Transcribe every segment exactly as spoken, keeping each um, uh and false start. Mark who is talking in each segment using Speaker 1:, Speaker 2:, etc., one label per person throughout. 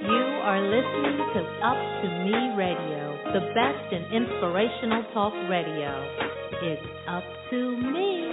Speaker 1: You are listening to Up to Me Radio, the best in inspirational talk radio. It's up to me.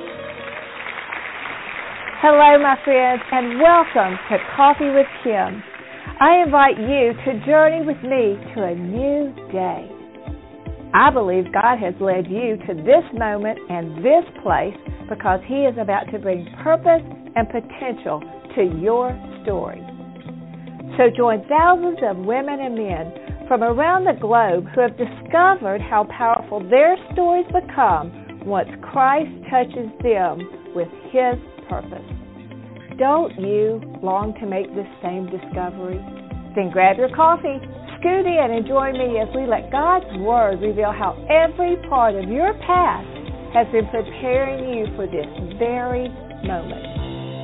Speaker 2: Hello, my friends, and welcome to Coffee with Kim. I invite you to journey with me to a new day. I believe God has led you to this moment and this place because He is about to bring purpose and potential to your story. So join thousands of women and men from around the globe who have discovered how powerful their stories become once Christ touches them with His purpose. Don't you long to make this same discovery? Then grab your coffee, scoot in, and join me as we let God's Word reveal how every part of your past has been preparing you for this very moment.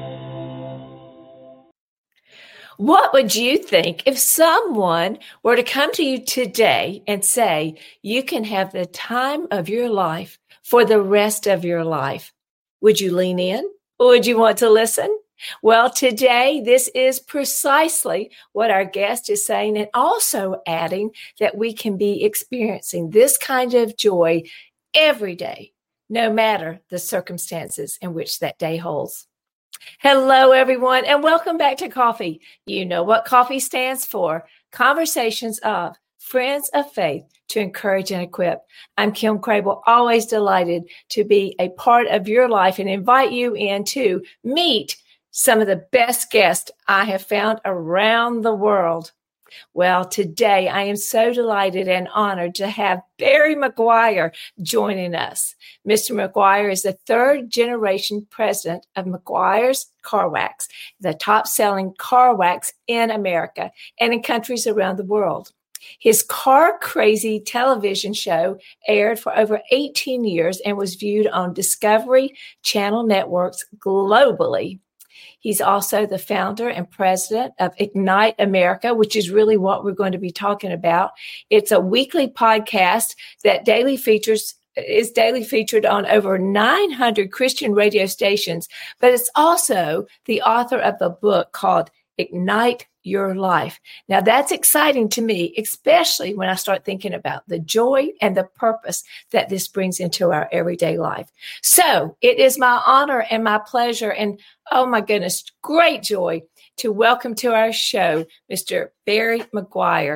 Speaker 3: What would you think if someone were to come to you today and say, you can have the time of your life for the rest of your life? Would you lean in? Or would you want to listen? Well, today, this is precisely what our guest is saying, and also adding that we can be experiencing this kind of joy every day, no matter the circumstances in which that day holds. Hello, everyone, and welcome back to Coffee. You know what coffee stands for. Conversations of Friends of Faith to encourage and equip. I'm Kim Crable, always delighted to be a part of your life and invite you in to meet some of the best guests I have found around the world. Well, today I am so delighted and honored to have Barry McGuire joining us. Mister McGuire is the third generation president of McGuire's Car Wax, the top selling car wax in America and in countries around the world. His Car Crazy television show aired for over eighteen years and was viewed on Discovery Channel networks globally. He's also the founder and president of Ignite America, which is really what we're going to be talking about. It's a weekly podcast that daily features is daily featured on over nine hundred Christian radio stations, but it's also the author of the book called Ignite Your Life. Now, that's exciting to me, especially when I start thinking about the joy and the purpose that this brings into our everyday life. So it is my honor and my pleasure and, oh my goodness, great joy to welcome to our show, Mister Barry McGuire.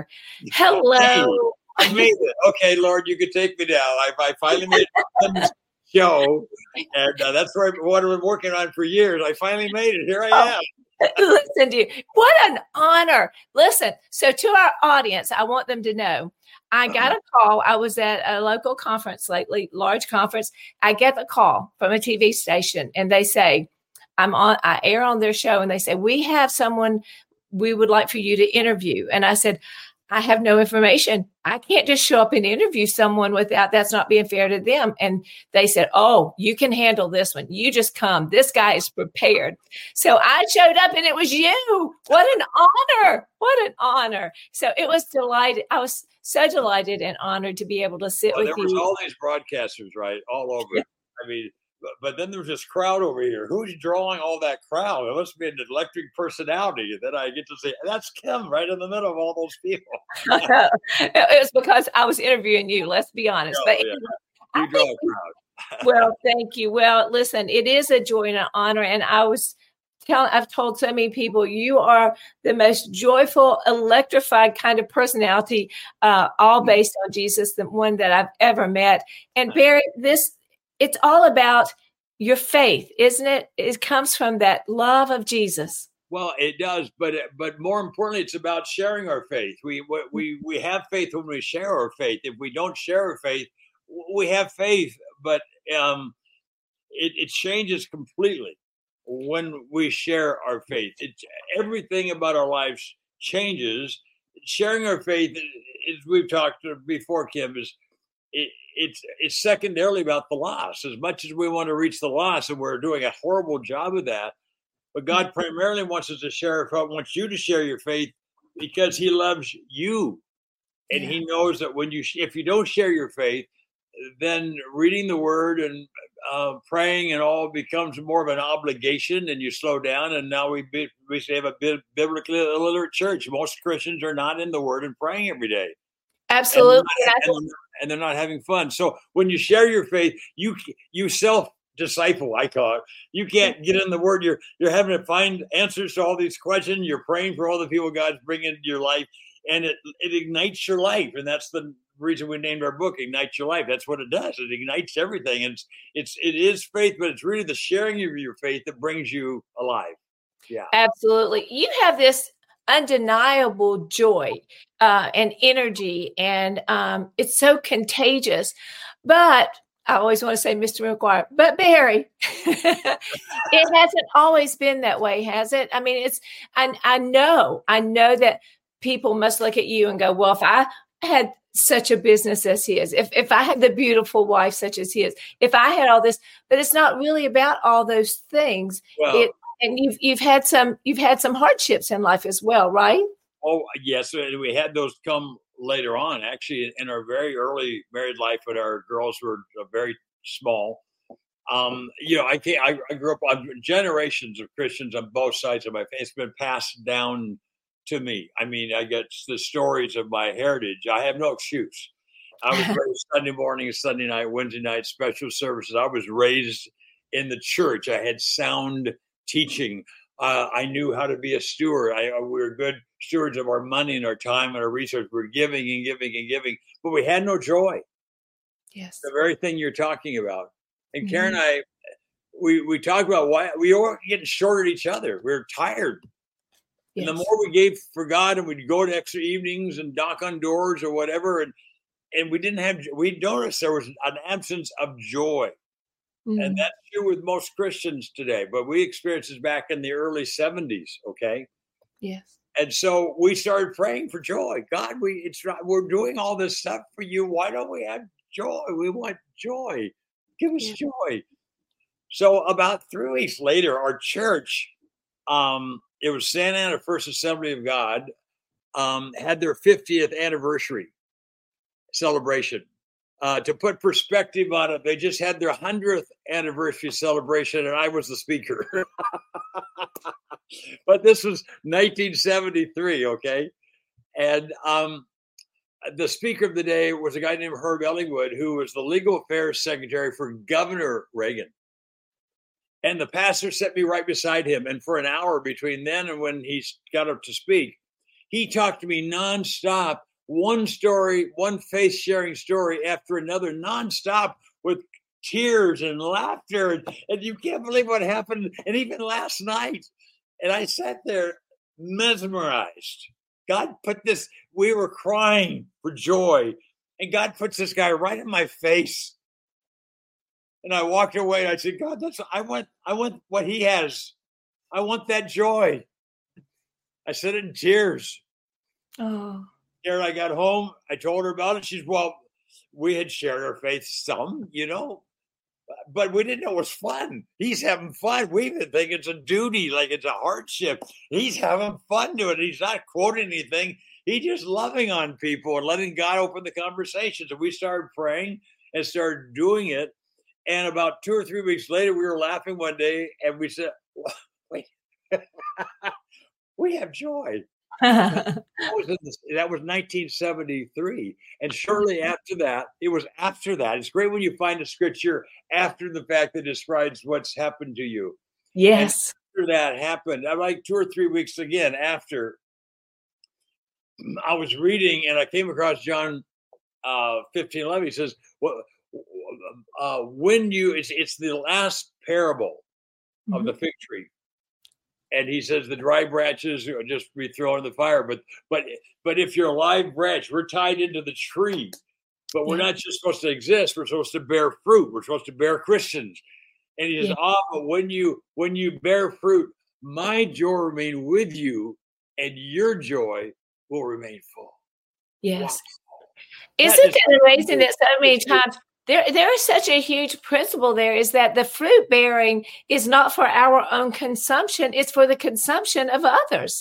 Speaker 3: Hello.
Speaker 4: I made it. Okay, Lord, you can take me now. I, I finally made it show, and uh, that's what I've been working on for years. I finally made it. Here I am.
Speaker 3: Listen to you. What an honor. Listen, so to our audience, I want them to know, I got a call. I was at a local conference lately, large conference. I get the call from a T V station and they say, I'm on, I air on their show and they say, we have someone we would like for you to interview. And I said, I have no information. I can't just show up and interview someone without, that's not being fair to them. And they said, oh, you can handle this one. You just come. This guy is prepared. So I showed up and it was you. What an honor. What an honor. So it was delighted. I was so delighted and honored to be able to sit
Speaker 4: oh,
Speaker 3: with
Speaker 4: there you.
Speaker 3: There
Speaker 4: was all these broadcasters, right? All over. Yeah. I mean, But, but then there's this crowd over here. Who's drawing all that crowd? It must be an electric personality. And then I get to say, that's Kim right in the middle of all those people.
Speaker 3: It was because I was interviewing you, let's be honest.
Speaker 4: No,
Speaker 3: but
Speaker 4: yeah.
Speaker 3: I
Speaker 4: You draw
Speaker 3: think,
Speaker 4: a crowd.
Speaker 3: Well, thank you. Well, listen, it is a joy and an honor. And I was telling, I've told so many people, you are the most joyful, electrified kind of personality, uh, all based on Jesus, the one that I've ever met. And Barry, this, it's all about your faith, isn't it? It comes from that love of Jesus.
Speaker 4: Well, it does, but but more importantly, it's about sharing our faith. We we we have faith when we share our faith. If we don't share our faith, we have faith, but um, it, it changes completely when we share our faith. It, everything about our lives changes. Sharing our faith, as we've talked before, Kim, is it, it's it's secondarily about the lost. As much as we want to reach the lost, and we're doing a horrible job of that, but God primarily wants us to share, wants you to share your faith because He loves you, and yeah. He knows that when you, if you don't share your faith, then reading the Word and uh, praying and all becomes more of an obligation, and you slow down. And now we be, we have a bit biblically illiterate church. Most Christians are not in the Word and praying every day.
Speaker 3: Absolutely.
Speaker 4: And they're, not, and, and they're not having fun. So when you share your faith, you you self disciple, I call it. You can't get in the Word. You're you're having to find answers to all these questions. You're praying for all the people God's bringing into your life, and it it ignites your life. And that's the reason we named our book "Ignite Your Life." That's what it does. It ignites everything. And it's it's it is faith, but it's really the sharing of your faith that brings you alive. Yeah,
Speaker 3: absolutely. You have this undeniable joy uh, and energy, and um, it's so contagious. But I always want to say, Mister McGuire, but Barry, it hasn't always been that way, has it? I mean, it's, I, I know, I know that people must look at you and go, well, if I had such a business as his, if, if I had the beautiful wife such as his, if I had all this, but it's not really about all those things.
Speaker 4: Well,
Speaker 3: it, and you've, you've had some, you've had some hardships in life as well, right?
Speaker 4: Oh, yes. We had those come later on, actually, in our very early married life when our girls were very small. Um, you know, I can't, I, I grew up on generations of Christians on both sides of my faith. It's been passed down to me. I mean, I get the stories of my heritage. I have no excuse. I was raised Sunday morning, Sunday night, Wednesday night, special services. I was raised in the church. I had sound teaching. Uh, I knew how to be a steward. I, we were good stewards of our money and our time and our resources. We were giving and giving and giving, but we had no joy.
Speaker 3: Yes.
Speaker 4: The very thing you're talking about. And
Speaker 3: Mm-hmm.
Speaker 4: Karen and I, we, we talk about why we were getting short at each other. We were tired.
Speaker 3: Yes.
Speaker 4: And the more we gave for God, and we'd go to extra evenings and knock on doors or whatever, and and we didn't have, we noticed there was an absence of joy.
Speaker 3: Mm-hmm.
Speaker 4: And that's true with most Christians today, but we experienced this back in the early seventies, okay?
Speaker 3: Yes.
Speaker 4: And so we started praying for joy. God, we it's not, we're doing all this stuff for you. Why don't we have joy? We want joy. Give us
Speaker 3: Yeah.
Speaker 4: joy. So about three weeks later, our church, um, it was Santa Ana First Assembly of God, um, had their fiftieth anniversary celebration. Uh, to put perspective on it, they just had their hundredth anniversary celebration, and I was the speaker. But this was nineteen seventy-three, okay? And um, the speaker of the day was a guy named Herb Ellingwood, who was the legal affairs secretary for Governor Reagan. And the pastor set me right beside him. And for an hour between then and when he got up to speak, he talked to me nonstop. One story, one face sharing story after another, nonstop, with tears and laughter. And, and you can't believe what happened. And even last night, and I sat there mesmerized. God put this, we were crying for joy. And God puts this guy right in my face. And I walked away and I said, God, that's, I want, I want what he has. I want that joy. I said it in tears.
Speaker 3: Oh.
Speaker 4: There, I got home. I told her about it. She's, well, we had shared our faith some, you know, but we didn't know it was fun. He's having fun. We even think it's a duty, like it's a hardship. He's having fun doing it. He's not quoting anything. He's just loving on people and letting God open the conversation. So we started praying and started doing it. And about two or three weeks later, we were laughing one day and we said, wait, we have joy. that, was in the, that was nineteen seventy-three. And shortly after that, it was after that. It's great when you find a scripture after the fact that describes what's happened to you.
Speaker 3: Yes.
Speaker 4: And after that happened, like two or three weeks again after, I was reading and I came across John uh, fifteen eleven. He says, well, uh, when you, it's, it's the last parable mm-hmm. of the fig tree. And he says the dry branches are just be thrown in the fire. But but but if you're a live branch, we're tied into the tree. But we're yeah. not just supposed to exist. We're supposed to bear fruit. We're supposed to bear Christians. And he says, yeah. oh, but when you when you bear fruit, my joy will remain with you, and your joy will remain full.
Speaker 3: Yes.
Speaker 4: Wow.
Speaker 3: Isn't that it amazing that so many times There, there is such a huge principle there is that the fruit bearing is not for our own consumption. It's for the consumption of others.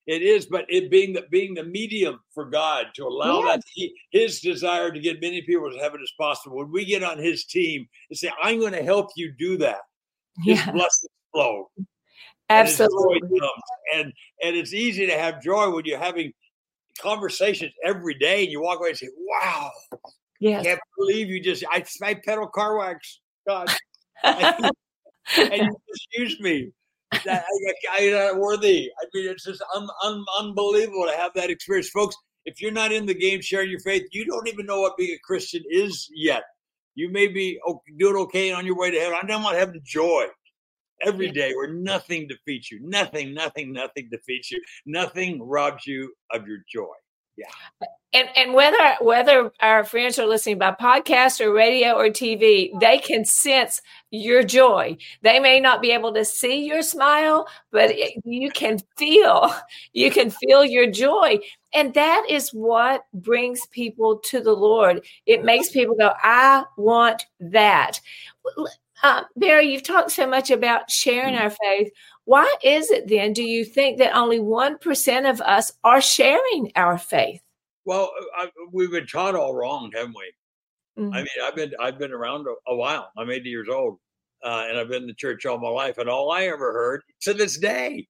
Speaker 4: It is, but it being the being the medium for God to allow
Speaker 3: Yes.
Speaker 4: that he, His desire to get many people to heaven as possible. When we get on His team and say, "I'm going to help you do that," His
Speaker 3: Yeah,
Speaker 4: blessings flow, and His joy
Speaker 3: absolutely.
Speaker 4: comes. And and it's easy to have joy when you're having conversations every day, and you walk away and say, "Wow, I
Speaker 3: Yes.
Speaker 4: can't believe you just I I pedal car wax, God, I, and you just used me." That I, I'm not worthy. I mean, it's just un, un, unbelievable to have that experience, folks. If you're not in the game sharing your faith, you don't even know what being a Christian is yet. You may be doing okay on your way to heaven. I'm talking about having joy every
Speaker 3: Yeah.
Speaker 4: day, where nothing defeats you. Nothing, nothing, nothing defeats you. Nothing robs you of your joy. Yeah.
Speaker 3: And and whether whether our friends are listening by podcast or radio or T V, they can sense your joy. They may not be able to see your smile, but it, you can feel you can feel your joy, and that is what brings people to the Lord. It makes people go, "I want that." Uh, Barry, you've talked so much about sharing our faith. Why is it then, do you think, that only one percent of us are sharing our faith?
Speaker 4: Well, I, we've been taught all wrong, haven't we?
Speaker 3: Mm.
Speaker 4: I mean, I've been I've been around a, a while. I'm eighty years old, uh, and I've been in the church all my life. And all I ever heard to this day,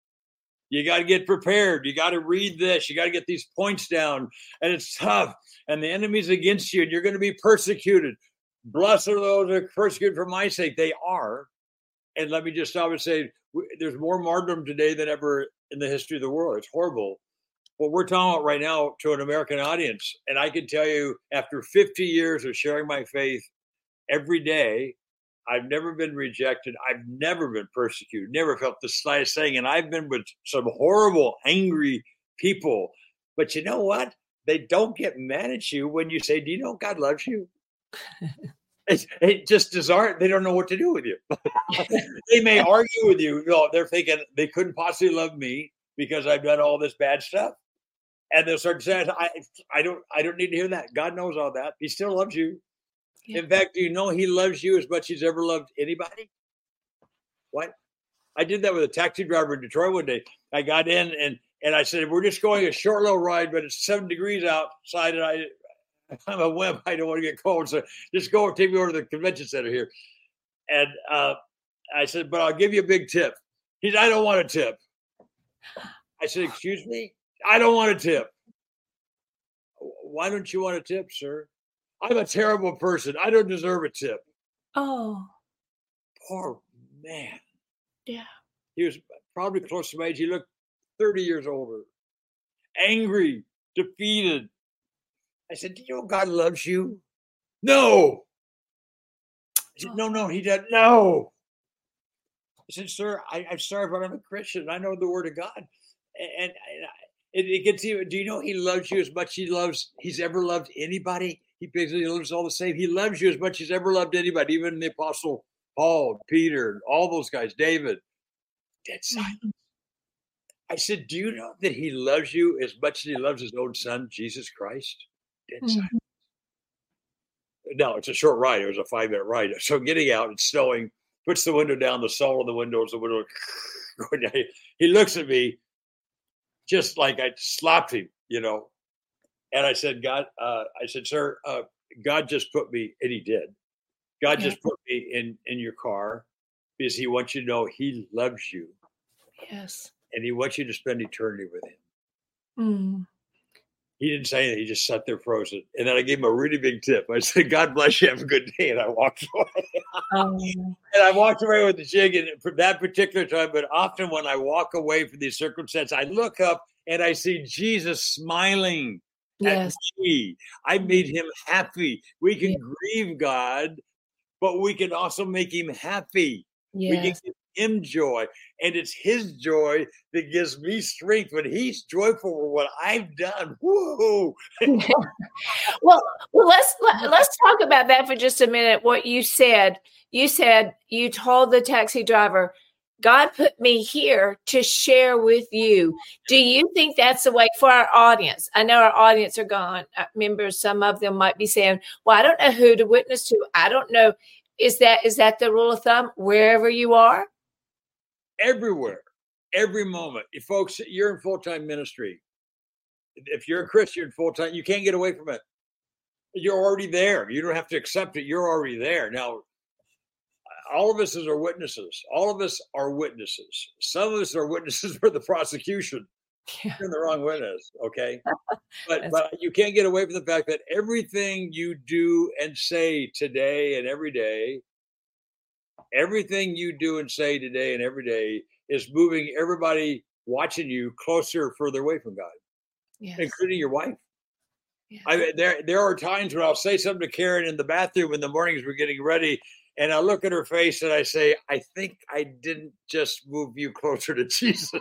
Speaker 4: you got to get prepared. You got to read this. You got to get these points down, and it's tough. And the enemy's against you, and you're going to be persecuted. Blessed are those who are persecuted for my sake. They are. And let me just stop and say, there's more martyrdom today than ever in the history of the world. It's horrible. What we're talking about right now to an American audience, and I can tell you, after fifty years of sharing my faith every day, I've never been rejected. I've never been persecuted, never felt the slightest thing. And I've been with some horrible, angry people. But you know what? They don't get mad at you when you say, "Do you know God loves you?" It, it just disart. They don't know what to do with you. They may argue with you. You know, they're thinking they couldn't possibly love me because I've done all this bad stuff. And they'll start saying, I, I don't I don't need to hear that. God knows all that. He still loves you.
Speaker 3: Yeah.
Speaker 4: In fact, do you know He loves you as much as He's ever loved anybody? What? I did that with a taxi driver in Detroit one day. I got in and and I said, "We're just going a short little ride, but it's seven degrees outside, and I I'm a wimp. I don't want to get cold, so just go take me over to the convention center here." And uh, I said, "But I'll give you a big tip." He said, "I don't want a tip." I said, "Excuse me? I don't want a tip." "Why don't you want a tip, sir?" "I'm a terrible person. I don't deserve a tip."
Speaker 3: Oh,
Speaker 4: Poor man.
Speaker 3: yeah.
Speaker 4: He was probably close to my age. He looked thirty years older, angry, defeated. I said, "Do you know God loves you?" "No." I said, "No, no, He doesn't." "No." I said, "Sir, I, I'm sorry, but I'm a Christian. I know the Word of God." And, and, and I, it, it gets even. Do you know He loves you as much as He loves He's ever loved anybody? He basically loves all the same. He loves you as much as He's ever loved anybody, even the Apostle Paul, Peter, all those guys, David. Dead silence. I said, "Do you know that He loves you as much as He loves His own Son, Jesus Christ?" Dead
Speaker 3: Mhm.
Speaker 4: silence. No, it's a short ride. It was a five minute ride. So getting out, it's snowing, puts the window down, the sole of the window is the window. He looks at me just like I slapped him, you know. And I said, "God," uh, I said, "Sir, uh, God just put me," and He did. "God
Speaker 3: Yeah.
Speaker 4: just put me in, in your car because He wants you to know He loves you
Speaker 3: Yes.
Speaker 4: and He wants you to spend eternity with Him."
Speaker 3: Mm.
Speaker 4: He didn't say anything. He just sat there frozen. And then I gave him a really big tip. I said, "God bless you. Have a good day." And I walked away.
Speaker 3: Oh,
Speaker 4: And I walked away with the jig. And for that particular time, but often when I walk away from these circumstances, I look up and I see Jesus smiling
Speaker 3: yes.
Speaker 4: at me. I made Him happy. We can
Speaker 3: Yeah.
Speaker 4: grieve God, but we can also make Him happy. We can
Speaker 3: Yes.
Speaker 4: give Him joy. And it's His joy that gives me strength when He's joyful for what I've done. Woo!
Speaker 3: Well, well, let's let, let's talk about that for just a minute. What you said, you said you told the taxi driver, "God put me here to share with you." Do you think that's the way for our audience? I know our audience are gone. Members, some of them might be saying, "Well, I don't know who to witness to. I don't know." Is that is that the rule of thumb wherever you are?
Speaker 4: Everywhere. every moment. You folks, you're in full-time ministry. If you're a Christian full-time, you can't get away from it. You're already there. You don't have to accept it. You're already there. Now, all of us are witnesses. All of us are witnesses. Some of us are witnesses for the prosecution. Yeah. You're the wrong witness, okay? But but you can't get away from the fact that everything you do and say today and every day, everything you do and say today and every day is moving everybody watching you closer, further away from God, yes. including your wife. Yes. I, there, there are times when I'll say something to Karen in the bathroom in the mornings we're getting ready, and I look at her face and I say, I think I didn't just move you closer to Jesus.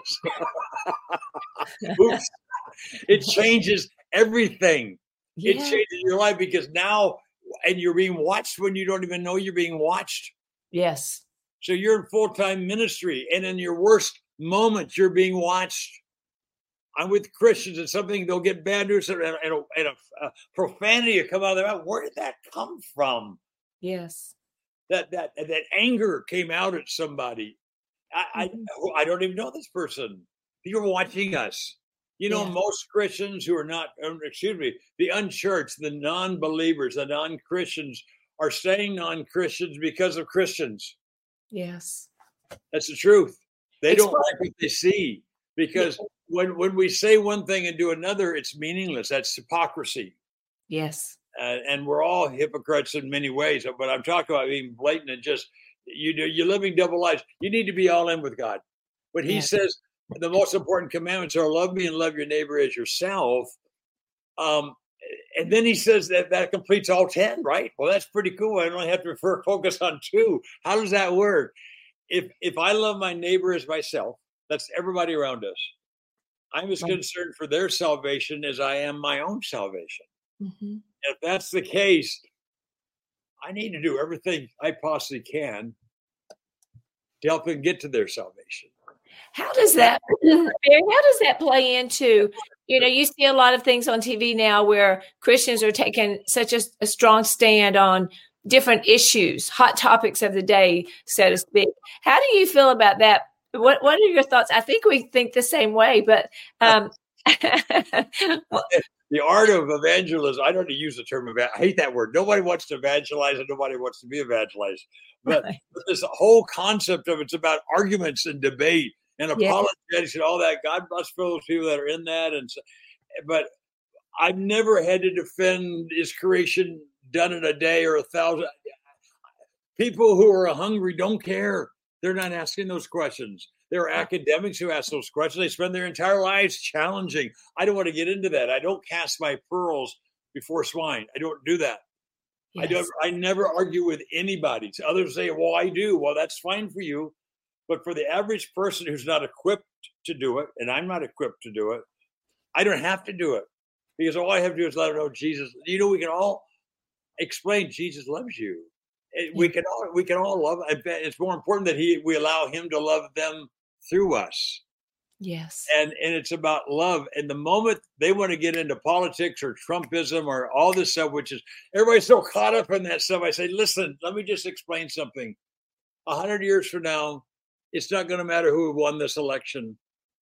Speaker 4: Oops. It changes everything. Yeah. It changes your life because now, and you're being watched when you don't even know you're being watched.
Speaker 3: Yes.
Speaker 4: So you're in full-time ministry, and in your worst moments, you're being watched. I'm with Christians, and something they'll get bad news and, and, a, and a, a profanity will come out of their mouth. Where did that come from?
Speaker 3: Yes.
Speaker 4: That that that anger came out at somebody. I mm-hmm. I, I don't even know this person. You're watching us. You know, yeah. most Christians who are not, excuse me, the unchurched, the non-believers, the non-Christians are staying non-Christians because of Christians.
Speaker 3: Yes. That's
Speaker 4: the truth. They
Speaker 3: it's
Speaker 4: don't fun. like what they see because yeah. when, when we say one thing and do another, it's meaningless. That's hypocrisy.
Speaker 3: Yes.
Speaker 4: Uh, and we're all hypocrites in many ways, but I'm talking about being blatant and just, you do, you're living double lives. You need to be all in with God. When he yes. says the most important commandments are love me and love your neighbor as yourself. Um, and then he says that that completes all ten, right? Well, that's pretty cool. I only have to refer, focus on two. How does that work? If if I love my neighbor as myself, that's everybody around us. I'm as concerned for their salvation as I am my own salvation. Mm-hmm. If that's the case, I need to do everything I possibly can to help them get to their salvation.
Speaker 3: How does that, Barry, how does that play into, you know, you see a lot of things on T V now where Christians are taking such a, a strong stand on different issues, hot topics of the day, so to speak. How do you feel about that? What What are your thoughts? I think we think the same way, but um,
Speaker 4: well, the art of evangelism. I don't use the term evangelism. I hate that word. Nobody wants to evangelize, and nobody wants to be evangelized. But, right. but this whole concept of it's about arguments and debate and apologetics yeah. and all that. God bless for those people that are in that. And so, but I've never had to defend his creation done in a day or a thousand. People who are hungry don't care. They're not asking those questions. There are academics who ask those questions. They spend their entire lives challenging. I don't want to get into that. I don't cast my pearls before swine. I don't do that. Yes. I don't. I never argue with anybody. Others say, well, I do. Well, that's fine for you. But for the average person who's not equipped to do it, and I'm not equipped to do it, I don't have to do it. Because all I have to do is let them know Jesus. You know, we can all explain Jesus loves you. We can all we can all love. It's more important that he we allow him to love them through us.
Speaker 3: Yes.
Speaker 4: And and it's about love. And the moment they want to get into politics or Trumpism or all this stuff, which is everybody's so caught up in that stuff, I say, listen, let me just explain something. A hundred years from now, it's not going to matter who won this election.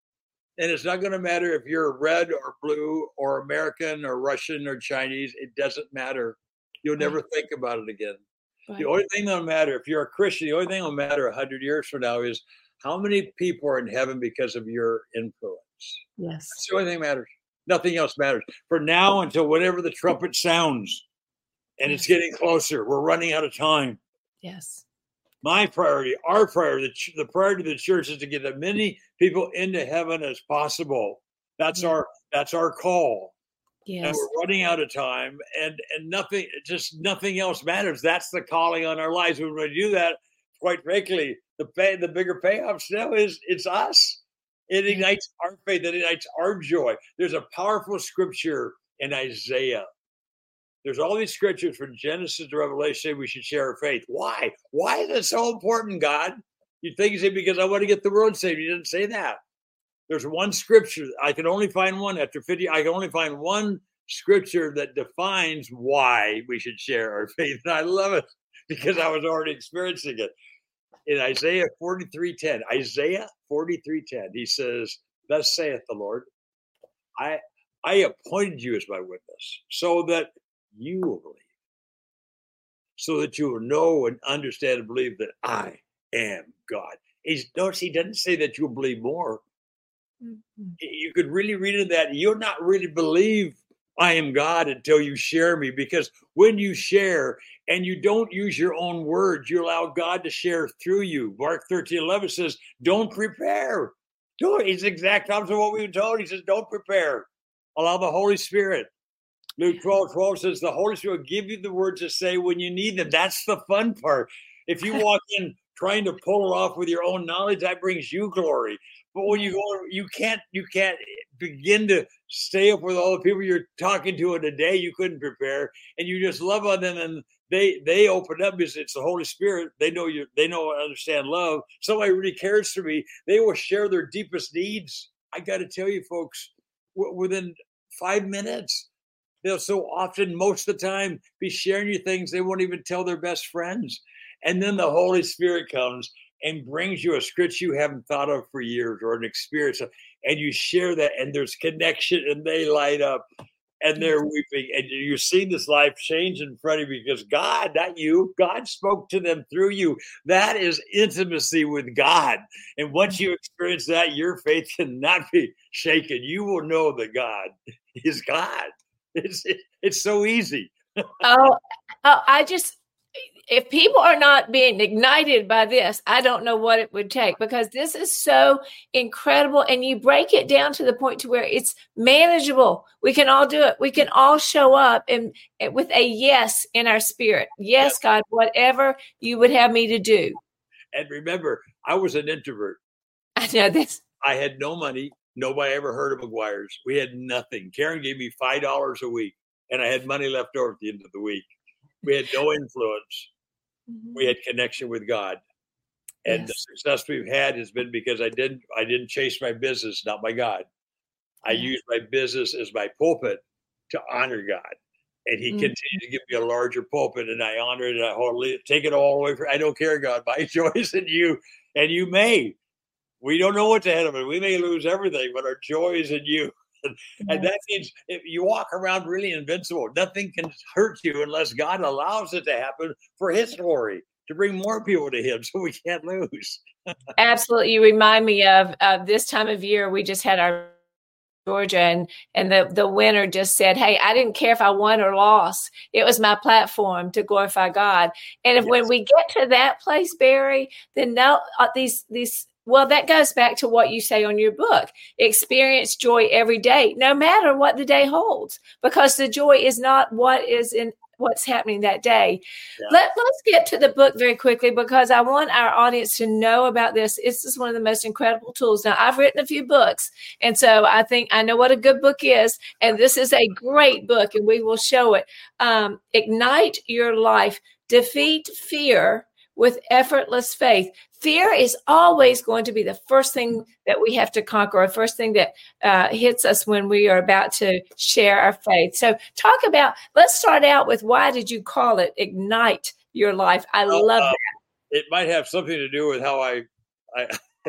Speaker 4: And it's not going to matter if you're red or blue or American or Russian or Chinese. It doesn't matter. You'll never right. think about it again. Right. The only thing that'll matter, if you're a Christian, the only thing that'll matter a hundred years from now is how many people are in heaven because of your influence.
Speaker 3: Yes.
Speaker 4: That's the only thing that matters. Nothing else matters. For now until whenever the trumpet sounds, and yes. it's getting closer, we're running out of time.
Speaker 3: Yes. My
Speaker 4: priority, our priority, the, the priority of the church is to get as many people into heaven as possible. That's yeah. our that's our call.
Speaker 3: Yes.
Speaker 4: And we're running out of time, and and nothing, just nothing else matters. That's the calling on our lives. When we do that, quite frankly, the pay, the bigger payoff still is it's us. It ignites our faith. It ignites our joy. There's a powerful scripture in Isaiah. There's all these scriptures from Genesis to Revelation saying we should share our faith. Why? Why is it so important, God? You'd think he said, because I want to get the world saved. He didn't say that. There's one scripture. I can only find one after fifty. I can only find one scripture that defines why we should share our faith. And I love it because I was already experiencing it. in Isaiah forty-three ten, Isaiah forty-three ten, he says, thus saith the Lord, I I appointed you as my witness so that you will believe, so that you will know and understand and believe that I am God. He's, notice he doesn't say that you'll believe more. Mm-hmm. You could really read into that. You'll not really believe I am God until you share me, because when you share and you don't use your own words, you allow God to share through you. Mark thirteen eleven says, don't prepare. Don't. It's the exact opposite of what we've been told. He says, don't prepare. Allow the Holy Spirit. Luke twelve twelve says, the Holy Spirit will give you the words to say when you need them. That's the fun part. If you walk in trying to pull it off with your own knowledge, that brings you glory. But when you go, you can't, you can't begin to stay up with all the people you're talking to in a day you couldn't prepare, and you just love on them, and they they open up because it's the Holy Spirit. They know you. They know and understand love. Somebody really cares for me. They will share their deepest needs. I got to tell you, folks, w- within five minutes, they'll so often, most of the time, be sharing you things they won't even tell their best friends. And then the Holy Spirit comes and brings you a script you haven't thought of for years, or an experience, and you share that, and there's connection, and they light up, and they're weeping, and you're seeing this life change in front of you because God, not you, God spoke to them through you. That is intimacy with God. And once you experience that, your faith cannot be shaken. You will know that God is God. It's, it's so easy.
Speaker 3: oh, oh, I just... If people are not being ignited by this, I don't know what it would take, because this is so incredible. And you break it down to the point to where it's manageable. We can all do it. We can all show up and, and with a yes in our spirit. Yes, yes, God, whatever you would have me to do.
Speaker 4: And remember, I was an introvert.
Speaker 3: I know this.
Speaker 4: I had no money. Nobody ever heard of McGuire's. We had nothing. Karen gave me five dollars a week, and I had money left over at the end of the week. We had no influence. We had connection with God, and yes. The success we've had has been because I didn't, I didn't chase my business, not my God. I yes. used my business as my pulpit to honor God, and He mm-hmm. continued to give me a larger pulpit, and I honor it. And I hold it, take it all away from. I don't care, God. My joy is in you, and you may. We don't know what's ahead of it. We may lose everything, but our joy is in you. And, yes. and that means if you walk around really invincible, nothing can hurt you unless God allows it to happen for His glory, to bring more people to Him, so we can't lose.
Speaker 3: Absolutely. You remind me of uh, this time of year, we just had our Georgia, and, and the, the winner just said, hey, I didn't care if I won or lost. It was my platform to glorify God. And if yes. when we get to that place, Barry, then now uh, these these Well, that goes back to what you say on your book. Experience joy every day, no matter what the day holds, because the joy is not what is in what's happening that day. Yeah. Let, let's get to the book very quickly, because I want our audience to know about this. This is one of the most incredible tools. Now, I've written a few books, and so I think I know what a good book is, and this is a great book, and we will show it. Um, Ignite Your Life, Defeat Fear with Effortless Faith. Fear is always going to be the first thing that we have to conquer, or first thing that uh, hits us when we are about to share our faith. So talk about, let's start out with, why did you call it Ignite Your Life? I
Speaker 4: well,
Speaker 3: love
Speaker 4: uh,
Speaker 3: that.
Speaker 4: It might have something to do with how I, I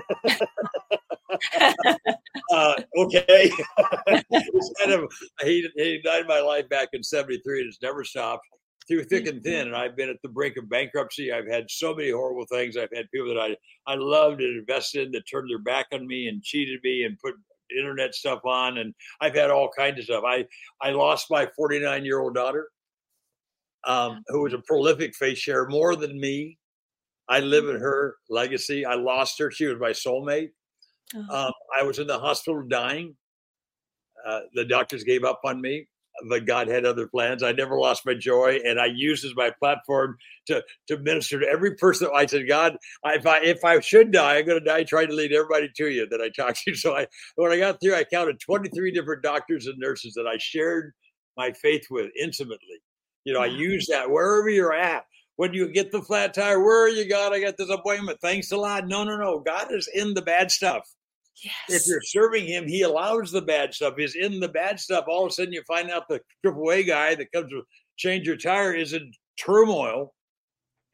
Speaker 4: uh, okay. It's kind of, he, he died my life back in seventy-three, and it's never stopped. Through thick and thin, and I've been at the brink of bankruptcy. I've had so many horrible things. I've had people that I, I loved and invested in that turned their back on me and cheated me and put internet stuff on, and I've had all kinds of stuff. I, I lost my forty-nine-year-old daughter, um, who was a prolific faith sharer, more than me. I live in her legacy. I lost her. She was my soulmate. Um, I was in the hospital dying. Uh, the doctors gave up on me, but God had other plans. I never lost my joy, and I used as my platform to to minister to every person. I said, God, if I if I should die, I'm going to die trying to lead everybody to you that I talked to. So I, when I got through, I counted twenty-three different doctors and nurses that I shared my faith with intimately. You know, I use that wherever you're at. When you get the flat tire, where are you, God? I got this appointment. Thanks a lot. No, no, no. God is in the bad stuff.
Speaker 3: Yes.
Speaker 4: If you're serving Him, He allows the bad stuff. He's in the bad stuff. All of a sudden, you find out the triple A guy that comes to change your tire is in turmoil,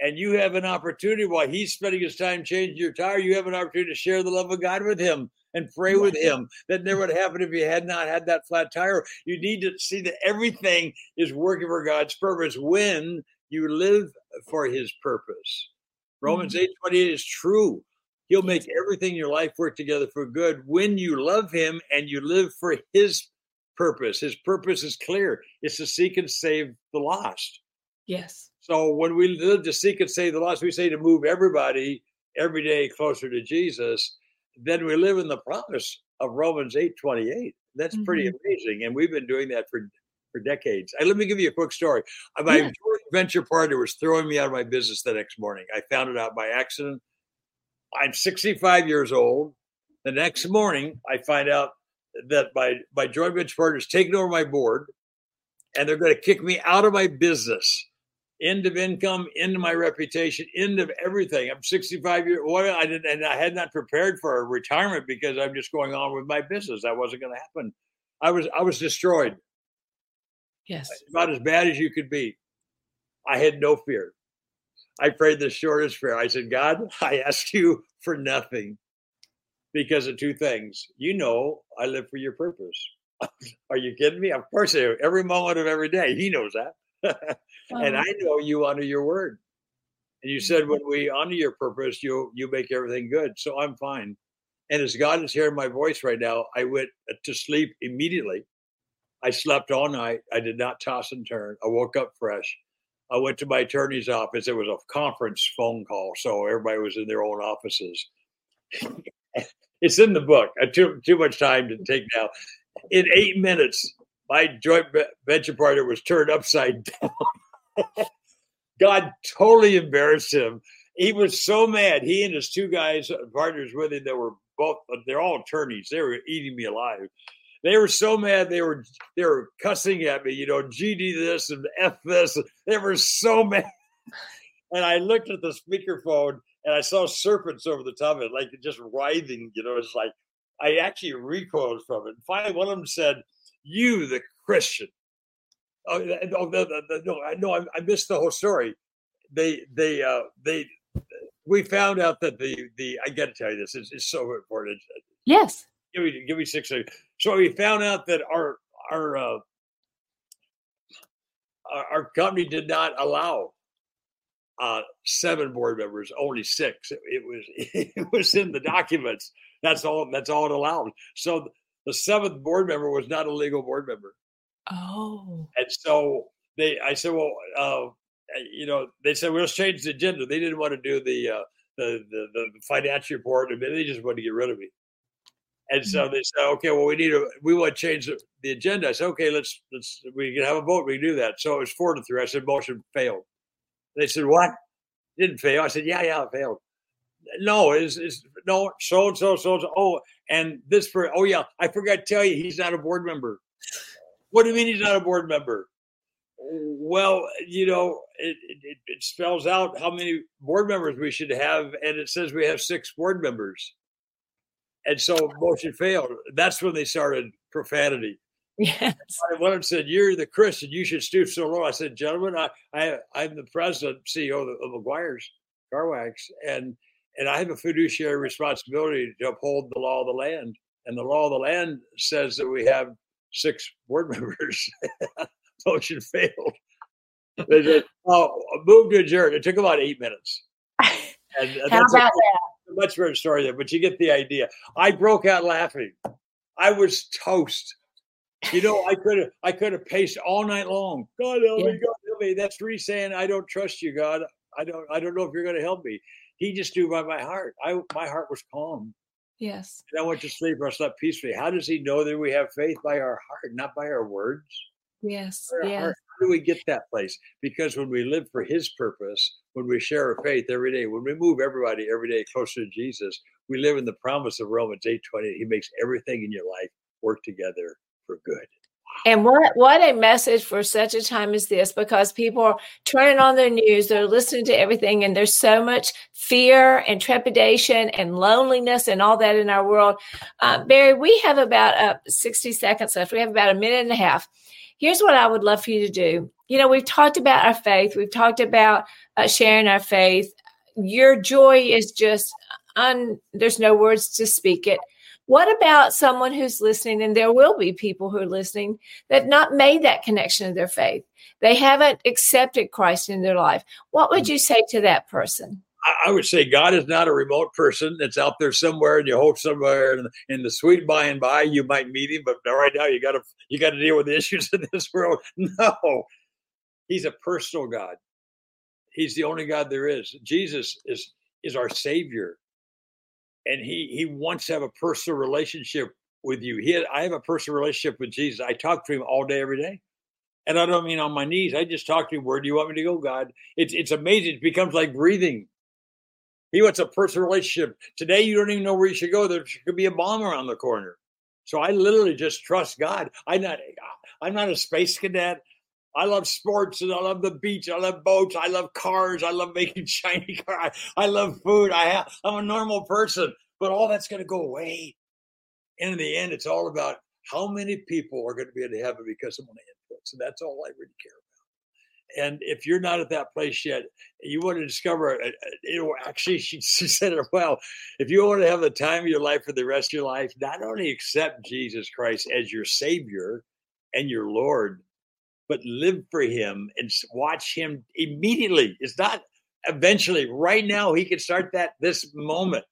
Speaker 4: and you have an opportunity while he's spending his time changing your tire, you have an opportunity to share the love of God with him and pray with him. That never would happen if you had not had that flat tire. You need to see that everything is working for God's purpose when you live for his purpose. Romans eight twenty-eight is true. He'll make everything in your life work together for good when you love him and you live for his purpose. His purpose is clear. It's to seek and save the lost.
Speaker 3: Yes.
Speaker 4: So when we live to seek and save the lost, we say to move everybody every day closer to Jesus. Then we live in the promise of Romans eight twenty-eight. That's mm-hmm. pretty amazing. And we've been doing that for, for decades. And let me give you a quick story. My yeah. venture partner was throwing me out of my business the next morning. I found it out by accident. I'm sixty-five years old. The next morning, I find out that my, my joint venture partner is taking over my board, and they're going to kick me out of my business. End of income, end of my reputation, end of everything. I'm sixty-five years old. I didn't, and I had not prepared for a retirement because I'm just going on with my business. That wasn't going to happen. I was, I was destroyed.
Speaker 3: Yes.
Speaker 4: About as bad as you could be. I had no fear. I prayed the shortest prayer. I said, God, I ask you for nothing because of two things. You know, I live for your purpose. Are you kidding me? Of course I do. Every moment of every day. He knows that. And I know you honor your word. And you said, when we honor your purpose, you you make everything good. So I'm fine. And as God is hearing my voice right now, I went to sleep immediately. I slept all night. I did not toss and turn. I woke up fresh. I went to my attorney's office. It was a conference phone call, so everybody was in their own offices. It's in the book. I took too much time to take now. In eight minutes, my joint venture partner was turned upside down. God totally embarrassed him. He was so mad. He and his two guys, partners with him, that were both, they're all attorneys. They were eating me alive. They were so mad. They were they were cussing at me, you know, G D this and F this. They were so mad. And I looked at the speakerphone and I saw serpents over the top of it, like just writhing, you know. It's like, I actually recoiled from it. Finally, one of them said, "You, the Christian." Oh, no, no, no, I know. I, I missed the whole story. They, they, uh, they. We found out that the, the. I got to tell you this. It's, it's so important.
Speaker 3: Yes.
Speaker 4: Give me, give me six seconds. So we found out that our, our, uh, our, our company did not allow uh, seven board members, only six. It, it was, it was in the documents. That's all. That's all it allowed. So the seventh board member was not a legal board member.
Speaker 3: Oh.
Speaker 4: And so they, I said, well, uh, you know, they said, well, let's change the agenda. They didn't want to do the, uh, the, the, the financial report. And they just wanted to get rid of me. And so they said, okay, well, we need a, we want to change the, the agenda. I said, okay, let's, let's, we can have a vote. We can do that. So it was four to three. I said, motion failed. They said, what? It didn't fail. I said, yeah, yeah, it failed. No, it's, it's no, so and so, so and so. Oh, and this for, oh yeah, I forgot to tell you, he's not a board member. What do you mean he's not a board member? Well, you know, it, it, it spells out how many board members we should have, and it says we have six board members. And so motion failed. That's when they started profanity.
Speaker 3: Yes.
Speaker 4: One of them said, "You're the Christian. You should stoop so low." I said, "Gentlemen, I, I, I'm the president, C E O of, of McGuire's Car Wax, and and I have a fiduciary responsibility to uphold the law of the land. And the law of the land says that we have six board members." Motion failed. They said, "Oh, move to adjourn." It took about eight minutes. And, and
Speaker 3: How
Speaker 4: that's
Speaker 3: about
Speaker 4: a,
Speaker 3: that?
Speaker 4: a much better story there, but you get the idea. I broke out laughing. I was toast. You know, I could have I could have paced all night long. God help
Speaker 3: Yeah.
Speaker 4: me, God help me. That's really saying, I don't trust you, God. I don't I don't know if you're going to help me. He just knew by my heart. I my heart was calm.
Speaker 3: Yes.
Speaker 4: And I went to sleep or I slept peacefully. How does he know that we have faith? By our heart, not by our words.
Speaker 3: Yes.
Speaker 4: Our
Speaker 3: Yes.
Speaker 4: heart. How do we get that place? Because when we live for his purpose, when we share our faith every day, when we move everybody every day closer to Jesus, we live in the promise of Romans eight twenty. He makes everything in your life work together for good.
Speaker 3: And what, what a message for such a time as this, because people are turning on their news, they're listening to everything, and there's so much fear and trepidation and loneliness and all that in our world. Uh, Barry, we have about uh, sixty seconds left. We have about a minute and a half. Here's what I would love for you to do. You know, we've talked about our faith. We've talked about uh, sharing our faith. Your joy is just, un, there's no words to speak it. What about someone who's listening, and there will be people who are listening that not made that connection to their faith? They haven't accepted Christ in their life. What would you say to that person?
Speaker 4: I would say God is not a remote person that's out there somewhere, and you hope somewhere in the, in the sweet by and by you might meet him. But right now you got to you got to deal with the issues in this world. No, he's a personal God. He's the only God there is. Jesus is is our Savior. And he he wants to have a personal relationship with you. He had, I have a personal relationship with Jesus. I talk to him all day, every day. And I don't mean on my knees. I just talk to him. Where do you want me to go, God? It's it's amazing. It becomes like breathing. He wants a personal relationship. Today, you don't even know where you should go. There could be a bomb around the corner. So I literally just trust God. I'm not, I'm not a space cadet. I love sports, and I love the beach. I love boats. I love cars. I love making shiny cars. I love food. I have, I'm a normal person, but all that's going to go away. And in the end, it's all about how many people are going to be in heaven because of my input. So that's all I really care about. And if you're not at that place yet, you want to discover, you know, actually, she, she said it well. If you want to have the time of your life for the rest of your life, not only accept Jesus Christ as your Savior and your Lord, but live for him and watch him immediately. It's not eventually. Right now, he can start that this moment.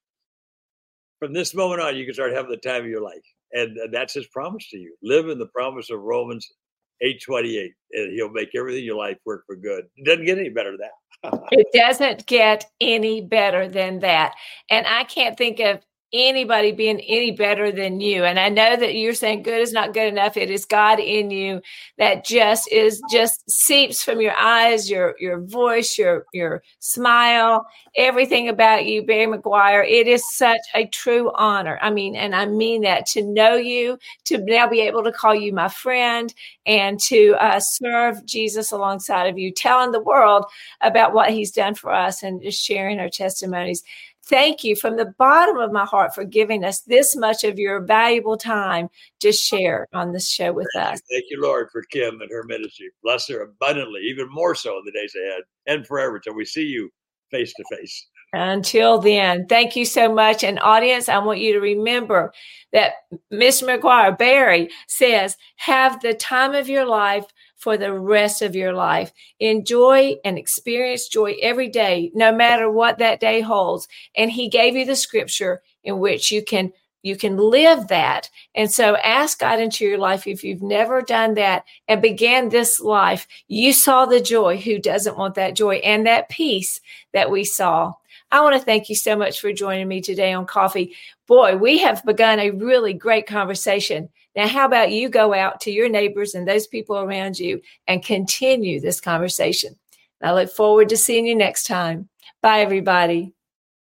Speaker 4: From this moment on, you can start having the time of your life. And that's his promise to you. Live in the promise of Romans eight twenty-eight, and he'll make everything in your life work for good. It doesn't get any better than that.
Speaker 3: It doesn't get any better than that. And I can't think of anybody being any better than you. And I know that you're saying good is not good enough. It is God in you that just is just seeps from your eyes, your your voice, your your smile, everything about you, Barry McGuire. It is such a true honor. I mean, and I mean that, to know you, to now be able to call you my friend, and to uh, serve Jesus alongside of you, telling the world about what he's done for us and just sharing our testimonies. Thank you from the bottom of my heart for giving us this much of your valuable time to share on this show with us.
Speaker 4: Thank you, Lord, for Kim and her ministry. Bless her abundantly, even more so in the days ahead and forever till we see you face to face.
Speaker 3: Until then, thank you so much. And audience, I want you to remember that Mister McGuire, Barry, says, have the time of your life for the rest of your life. Enjoy and experience joy every day, no matter what that day holds. And he gave you the scripture in which you can you can live that. And so ask God into your life if you've never done that and began this life. You saw the joy. Who doesn't want that joy and that peace that we saw? I want to thank you so much for joining me today on Coffee. Boy, we have begun a really great conversation. Now, how about you go out to your neighbors and those people around you and continue this conversation? I look forward to seeing you next time. Bye, everybody.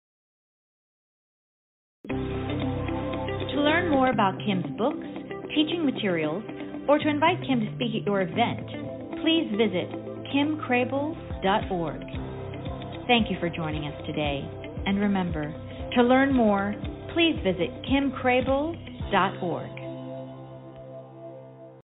Speaker 1: To learn more about Kim's books, teaching materials, or to invite Kim to speak at your event, please visit kim crable dot org. Thank you for joining us today. And remember, to learn more, please visit kim crable dot org.